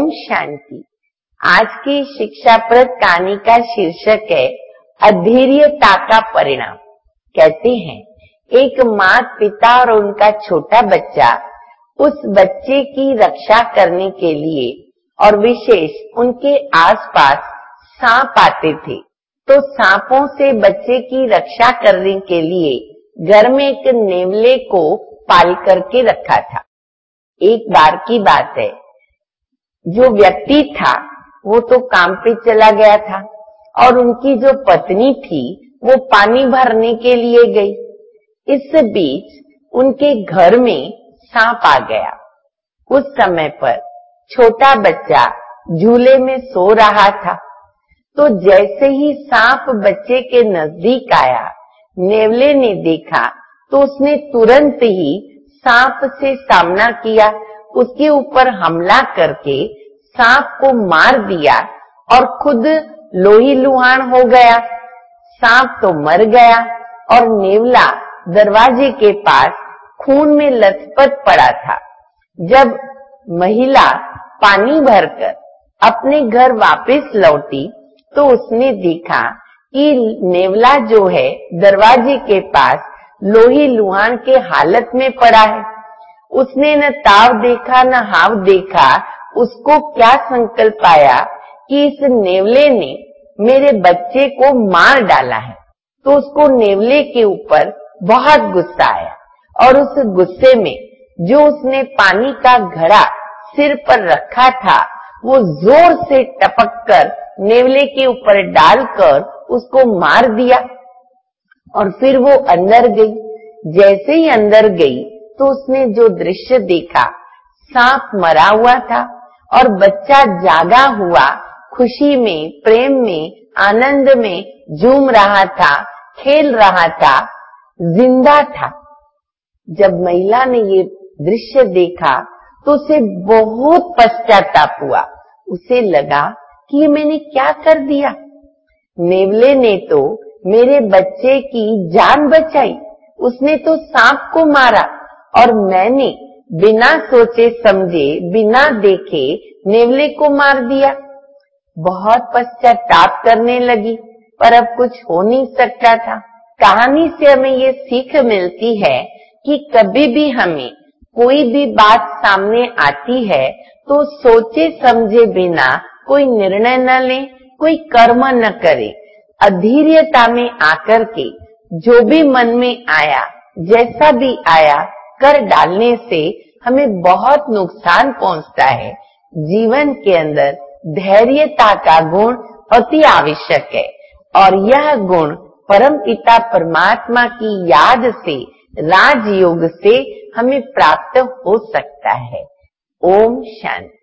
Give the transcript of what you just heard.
शांति। आज की शिक्षाप्रद कहानी का शीर्षक है अधैर्यता का परिणाम। कहते हैं एक माता पिता और उनका छोटा बच्चा उस बच्चे की रक्षा करने के लिए और विशेष उनके आसपास सांप आते थे, तो सांपों से बच्चे की रक्षा करने के लिए घर में एक नेवले को पाल करके रखा था। एक बार की बात है, जो व्यक्ति था वो तो काम पे चला गया था और उनकी जो पत्नी थी वो पानी भरने के लिए गई। इस बीच उनके घर में सांप आ गया। उस समय पर छोटा बच्चा झूले में सो रहा था, तो जैसे ही सांप बच्चे के नजदीक आया, नेवले ने देखा तो उसने तुरंत ही सांप से सामना किया, उसके ऊपर हमला करके सांप को मार दिया और खुद लोही लुहान हो गया। सांप तो मर गया और नेवला दरवाजे के पास खून में लथपथ पड़ा था। जब महिला पानी भरकर अपने घर वापस लौटी तो उसने देखा कि नेवला जो है दरवाजे के पास लोही लुहान के हालत में पड़ा है। उसने न ताव देखा न हाव देखा। उसको क्या संकल्प आया कि इस नेवले ने मेरे बच्चे को मार डाला है, तो उसको नेवले के ऊपर बहुत गुस्सा आया और उस गुस्से में जो उसने पानी का घड़ा सिर पर रखा था वो जोर से टपक कर नेवले के ऊपर डालकर उसको मार दिया और फिर वो अंदर गई। जैसे ही अंदर गई तो उसने जो दृश्य देखा, सांप मरा हुआ था और बच्चा जागा हुआ खुशी में, प्रेम में, आनंद में झूम रहा था, खेल रहा था, जिंदा था। जब महिला ने ये दृश्य देखा तो उसे बहुत पश्चाताप हुआ। उसे लगा कि ये मैंने क्या कर दिया। नेवले ने तो मेरे बच्चे की जान बचाई, उसने तो सांप को मारा और मैंने बिना सोचे समझे, बिना देखे नेवले को मार दिया। बहुत पश्चाताप करने लगी, पर अब कुछ हो नहीं सकता था। कहानी से हमें ये सीख मिलती है कि कभी भी हमें कोई भी बात सामने आती है तो सोचे समझे बिना कोई निर्णय न लें, कोई कर्म न करें। अधैर्यता में आकर के जो भी मन में आया, जैसा भी आया, कर डालने से हमें बहुत नुकसान पहुंचता है। जीवन के अंदर धैर्यता का गुण अति आवश्यक है और यह गुण परमपिता परमात्मा की याद से, राजयोग से हमें प्राप्त हो सकता है। ओम शांति।